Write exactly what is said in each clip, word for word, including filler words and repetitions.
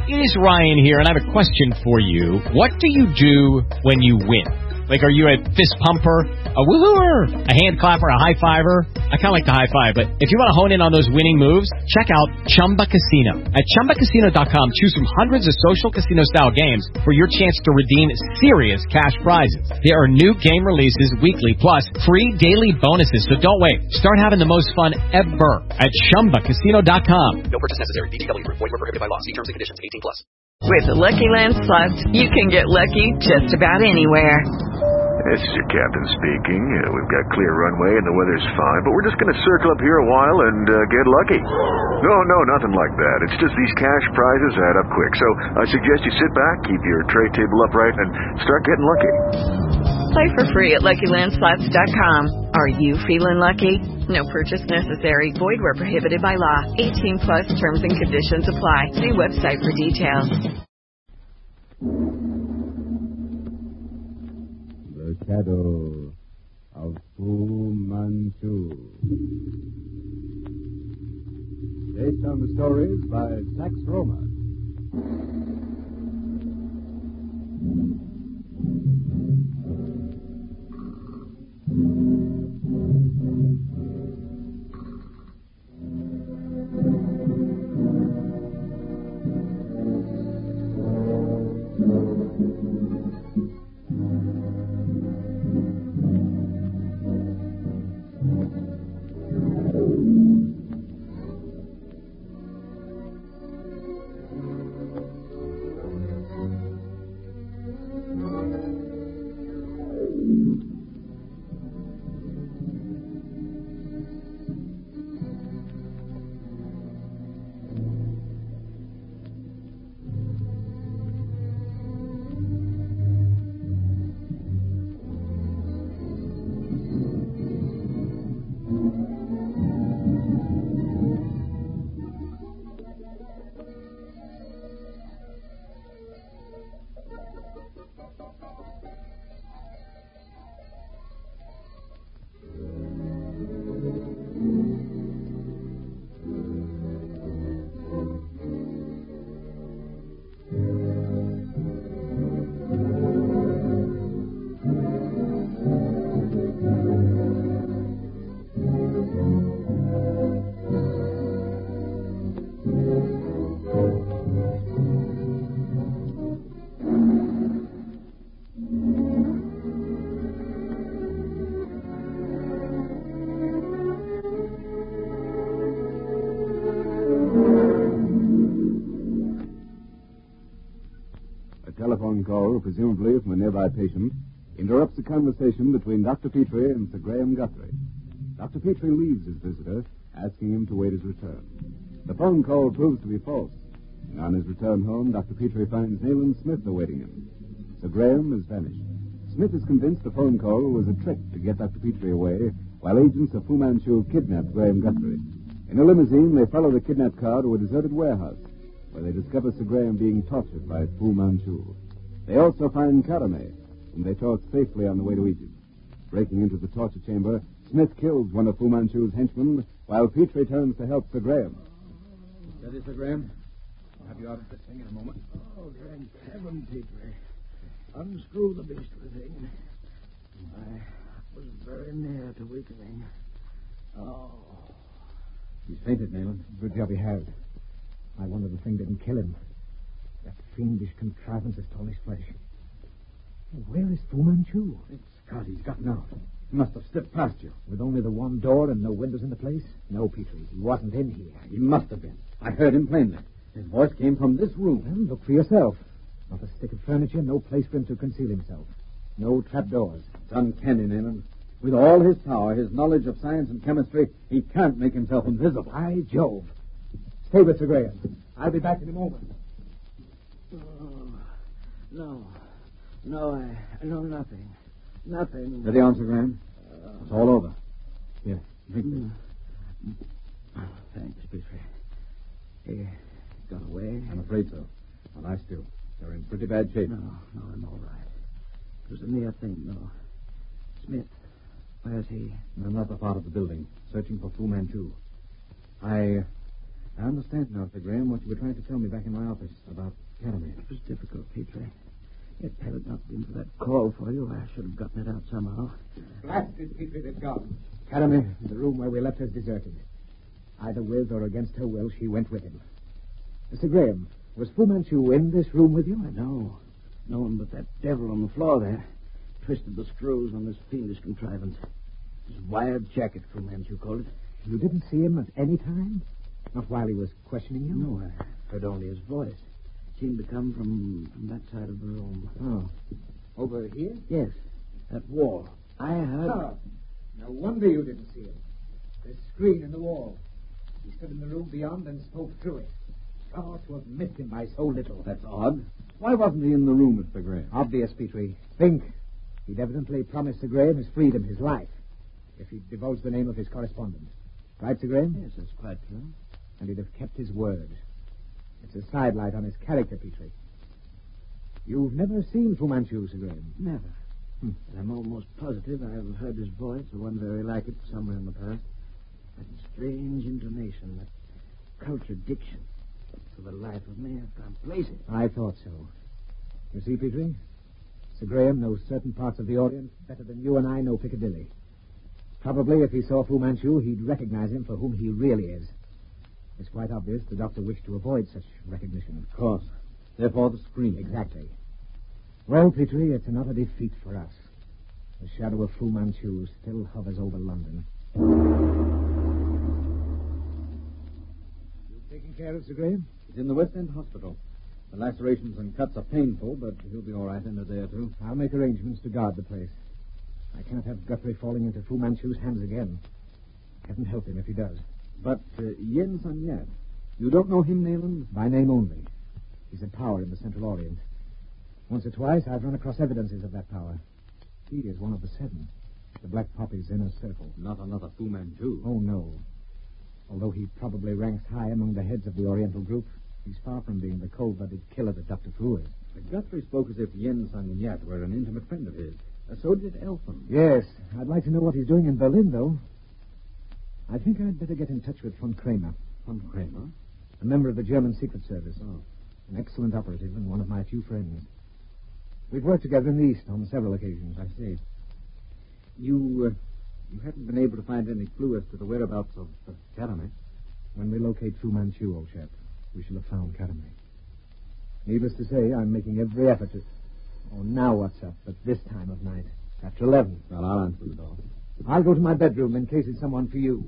It is Ryan here, and I have a question for you. What do you do when you win? Like, are you a fist pumper, a woohooer, a hand clapper, a high fiver? I kind of like the high five, but if you want to hone in on those winning moves, check out Chumba Casino. At Chumba Casino dot com, choose from hundreds of social casino-style games for your chance to redeem serious cash prizes. There are new game releases weekly, plus free daily bonuses. So don't wait. Start having the most fun ever at Chumba Casino dot com. No purchase necessary. V G W Group. Void where prohibited by law. See terms and conditions. eighteen plus. With the Lucky Land Slots, you can get lucky just about anywhere. This is your captain speaking. Uh, we've got clear runway and the weather's fine, but we're just going to circle up here a while and uh, get lucky. No, no, nothing like that. It's just these cash prizes add up quick. So I suggest you sit back, keep your tray table upright, and start getting lucky. Play for free at Lucky Land Slots dot com. Are you feeling lucky? No purchase necessary. Void where prohibited by law. eighteen plus terms and conditions apply. See website for details. The Shadow of Fu Manchu. Based on the stories by Sax Roma. Telephone call, presumably from a nearby patient, interrupts a conversation between Doctor Petrie and Sir Graham Guthrie. Doctor Petrie leaves his visitor, asking him to wait his return. The phone call proves to be false. And on his return home, Doctor Petrie finds Nayland Smith awaiting him. Sir Graham has vanished. Smith is convinced the phone call was a trick to get Doctor Petrie away, while agents of Fu Manchu kidnapped Graham Guthrie. In a limousine, they follow the kidnapped car to a deserted warehouse, where they discover Sir Graham being tortured by Fu Manchu. They also find Karame, whom they towed safely on the way to Egypt. Breaking into the torture chamber, Smith kills one of Fu Manchu's henchmen, while Petrie turns to help Sir Graham. Steady, Sir Graham. I'll have you out of this thing in a moment. Oh, thank heaven, Petrie. Unscrew the beastly thing. I was very near to weakening. Oh. He's fainted, Nayland. Good job he has. I wonder the thing didn't kill him. That fiendish contrivance has torn his flesh. Where is Fu Manchu? Great Scott, he's gotten out. He must have slipped past you. With only the one door and no windows in the place? No, Petrie, he wasn't in here. He must have been. I heard him plainly. His voice came from this room. Well, look for yourself. Not a stick of furniture, no place for him to conceal himself. No trapdoors. It's uncanny, Nayland. With all his power, his knowledge of science and chemistry, he can't make himself invisible. By Jove. Stay with Sir Graham. I'll be back in a moment. Oh, no. No, I, I know nothing. Nothing. Steady on, Sir Graham. Uh, it's all over. Here, drink this. Oh, thanks, Petrie. He got away? I'm afraid so. Well, I still. They're in pretty bad shape. No, no, I'm all right. It was a mere thing, though. Smith, where's he? In another part of the building, searching for Fu Manchu. I... I understand now, Sir Graham, what you were trying to tell me back in my office about Academy. It was difficult, Petrie. Yet had it not been for that call for you, I should have gotten it out somehow. Blasted Petrie, they've gone. Academy, the room where we left her is deserted. Either with or against her will, she went with him. Mister Graham, was Fu Manchu in this room with you? I know. No one but that devil on the floor there twisted the screws on this fiendish contrivance. His wired jacket, Fu Manchu called it. You didn't see him at any time? Not while he was questioning you? No, I heard only his voice. It seemed to come from, from that side of the room. Oh. Over here? Yes, that wall. I heard... Oh. No wonder you didn't see him. There's a screen in the wall. He stood in the room beyond and spoke through it. Oh, to have missed him by so little. That's odd. Why wasn't he in the room, Mister Graham? Obvious, Petrie. Think. He'd evidently promised Sir Graham his freedom, his life, if he'd divulged the name of his correspondent. Right, Sir Graham? Yes, that's quite true. And he'd have kept his word. It's a sidelight on his character, Petrie. You've never seen Fu Manchu, Sir Graham? Never. Hmm. And I'm almost positive I've heard his voice, or one very like it, somewhere in the past. That strange intonation, that cultured diction. For the life of me, I can't place it. I thought so. You see, Petrie, Sir Graham knows certain parts of the Orient better than you and I know Piccadilly. Probably if he saw Fu Manchu, he'd recognize him for whom he really is. It's quite obvious the doctor wished to avoid such recognition. Of course. Therefore, the screen. Exactly. Well, Petrie, it's another defeat for us. The shadow of Fu Manchu still hovers over London. You taking care of Sir Graham? He's in the West End Hospital. The lacerations and cuts are painful, but he'll be all right in a day or two. I'll make arrangements to guard the place. I can't have Guthrie falling into Fu Manchu's hands again. Heaven help him if he does. But uh, Yen Sun Yat, you don't know him, Nayland? By name only. He's a power in the Central Orient. Once or twice I've run across evidences of that power. He is one of the seven. The Black Poppy's inner circle. Not another Fu Manchu. Oh, no. Although he probably ranks high among the heads of the Oriental group, he's far from being the cold-blooded killer that Doctor Fu is. But Guthrie spoke as if Yen Sun Yat were an intimate friend of his. Uh, so did Eltham. Yes. I'd like to know what he's doing in Berlin, though. I think I'd better get in touch with von Kramer. Von Kramer? A member of the German Secret Service. Oh. An excellent operative and one of my few friends. We've worked together in the East on several occasions. I see. You, uh, you haven't been able to find any clue as to the whereabouts of uh, Academy? When we locate Fu Manchu, old chap, we shall have found Academy. Needless to say, I'm making every effort to... Oh, now what's up at this time of night? After eleven. Well, I'll answer the door. I'll go to my bedroom in case it's someone for you.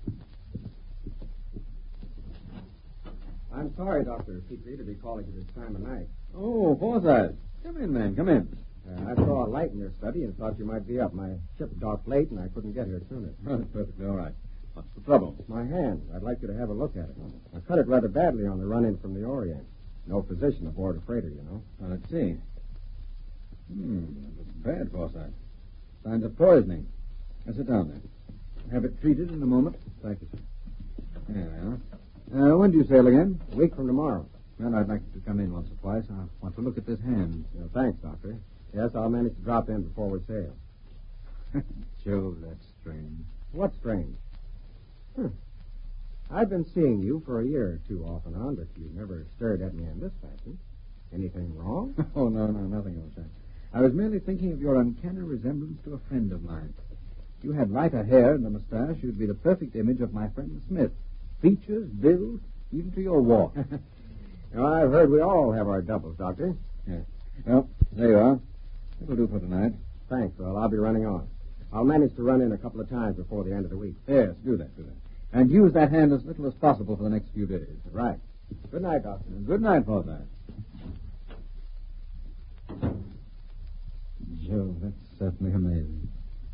I'm sorry, Doctor Petrie, to be calling at this time of night. Oh, Forsyth. Come in, man. Come in. Uh, I saw a light in your study and thought you might be up. My ship docked late and I couldn't get here sooner. Oh, that's perfectly all right. What's the trouble? My hand. I'd like you to have a look at it. I cut it rather badly on the run-in from the Orient. No physician aboard a freighter, you know. Oh, let's see. Hmm, that looks bad, Forsyth. Signs of poisoning. Now, sit down there. Have it treated in a moment. Thank you, sir. There we are. Uh, when do you sail again? A week from tomorrow. Well, I'd like you to come in once or twice. I want to look at this hand. Uh, thanks, Doctor. Yes, I'll manage to drop in before we sail. Jove, that's strange. What's strange? Hmm. I've been seeing you for a year or two off and on, but you never stared at me in this fashion. Anything wrong? Oh, no, no, nothing of that. I was merely thinking of your uncanny resemblance to a friend of mine. If you had lighter hair and a mustache, you'd be the perfect image of my friend Smith. Features, build, even to your walk. Well, I've heard we all have our doubles, Doctor. Yes. Well, there you are. That'll do for tonight. Thanks, well, I'll be running on. I'll manage to run in a couple of times before the end of the week. Yes, do that, do that. And use that hand as little as possible for the next few days. Right. Good night, Doctor. Good night, Forsyth. Joe, that's certainly amazing.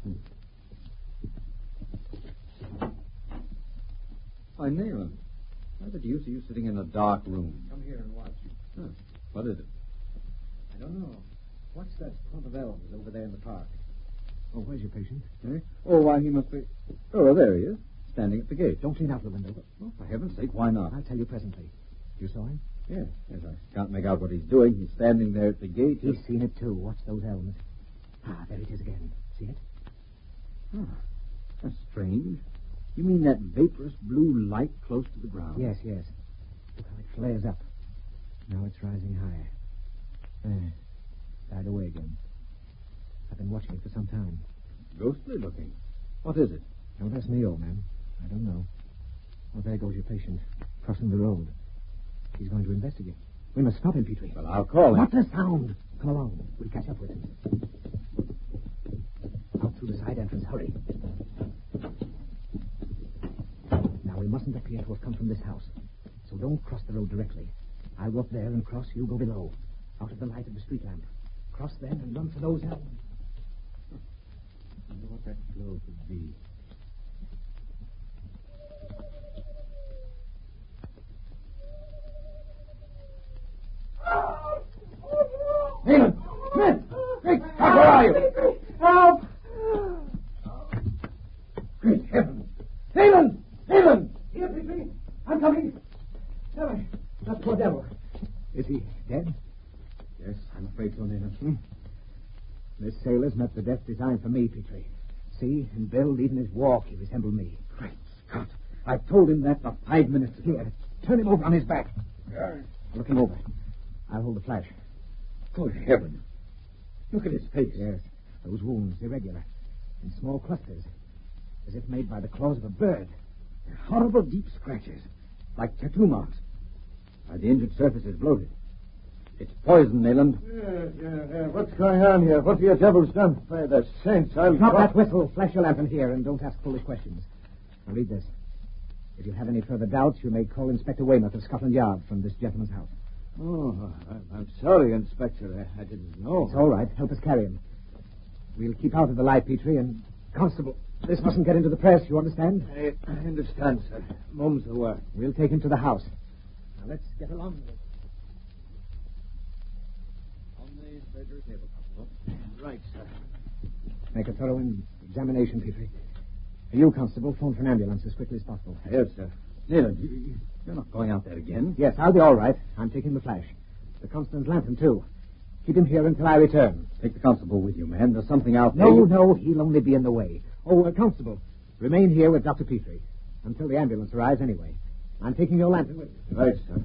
Why, Nayland, why the deuce are you sitting in a dark room? Come here and watch. Huh. What is it? I don't know. What's that clump of elms over there in the park? Oh, where's your patient? Eh? Oh, why, he must be... Oh, there he is, standing at the gate. Don't lean out the window. Oh, for heaven's sake, why not? I'll tell you presently. You saw him? Yes, yes, I can't make out what he's doing. He's standing there at the gate. He's seen it, too. Watch those elms. Ah, there it is again. See it? Oh, that's strange. You mean that vaporous blue light close to the ground? Yes, yes. Look how it flares up. Now it's rising higher. There. Died away again. I've been watching it for some time. Ghostly looking. What is it? Don't ask me, old man. I don't know. Oh, there goes your patient, crossing the road. He's going to investigate. We must stop him, Petrie. Well, I'll call him. Not a sound. Come along. We'll catch up with him. Out through the side entrance. Hurry. Now, we mustn't appear to have come from this house. So don't cross the road directly. I'll go up there and cross. You go below. Out of the light of the street lamp. Cross then and run for those elms. I wonder what that glow could be. Nealon! Smith! Great Scott, where are you? Help! Great heavens! Nealon! Nealon! Here, Petrie. I'm coming. Never. That poor devil. Is he dead? Yes, I'm afraid so, Nealon. Hmm? This sailor's met the death designed for me, Petrie. See, in build, even his walk, he resembled me. Great Scott! I told him that for five minutes ago. Here, turn him over on his back. Look him over. I'll hold the flash. Good heavens. Look at his face. Yes, those wounds, irregular, in small clusters, as if made by the claws of a bird. Horrible deep scratches, like tattoo marks. Why, the injured surface is bloated. It's poison, Nayland. Yeah, yeah, yeah. What's going on here? What have your devils done? By the saints, I'll... Drop that whistle. Flash your lantern here, and don't ask foolish questions. Now read this. If you have any further doubts, you may call Inspector Weymouth of Scotland Yard from this gentleman's house. Oh, I- I'm sorry, Inspector. I, I didn't know. It's all right. Help us carry him. We'll keep out of the light, Petrie, and... Constable, this mustn't get into the press, you understand? I, I understand, sir. Mum's the word. We'll take him to the house. Now, let's get along with it. On the bedroom table, Constable. Right, sir. Make a thorough examination, Petrie. You, Constable, phone for an ambulance as quickly as possible. Yes, sir. Nayland, you, you, you're not going out there again. Yes, I'll be all right. I'm taking the flash. The constable's lantern, too. Keep him here until I return. Take the constable with you, man. There's something out there. No, you... no, he'll only be in the way. Oh, uh, Constable, remain here with Doctor Petrie. Until the ambulance arrives, anyway. I'm taking your lantern with me. Right, sir.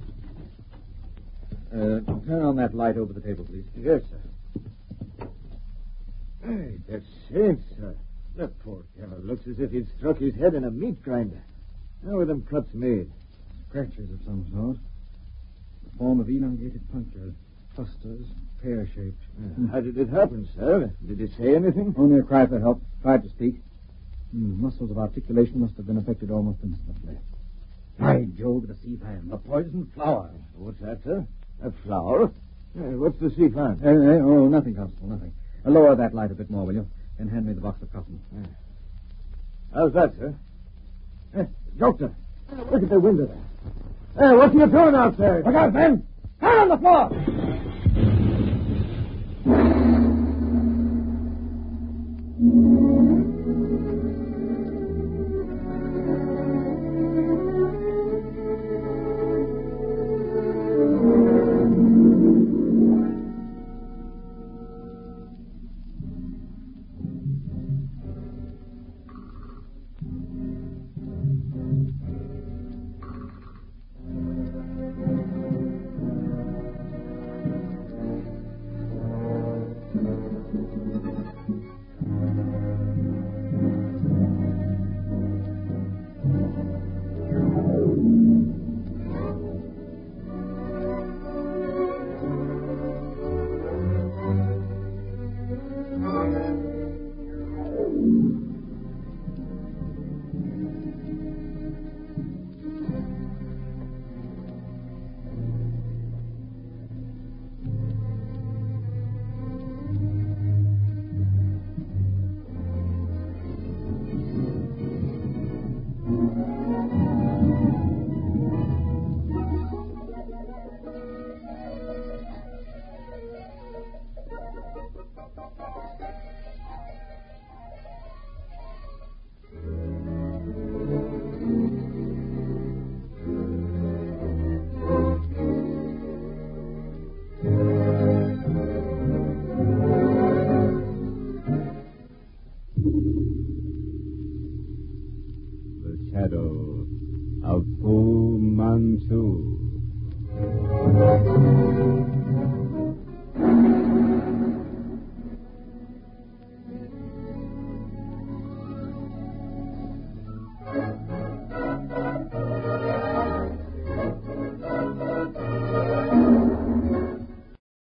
Uh, turn on that light over the table, please. Yes, sir. Hey, the saints, sir. That poor devil looks as if he'd struck his head in a meat grinder. How were them cuts made? Scratches of some sort. The form of elongated punctures. Clusters, pear-shaped. Yeah. How did it happen, sir? Did it say anything? Only a cry for help. Tried to speak. Hmm, muscles of articulation must have been affected almost instantly. By Jove, the sea fan. A poisoned flower. What's that, sir? A flower? Uh, what's the sea fan? Uh, uh, oh, nothing, Constable, nothing. Uh, lower that light a bit more, will you? Then hand me the box of cotton. Yeah. How's that, sir? Hey, doctor, look at the window there. Hey, what are you doing out there? Look out, men! Down on the floor!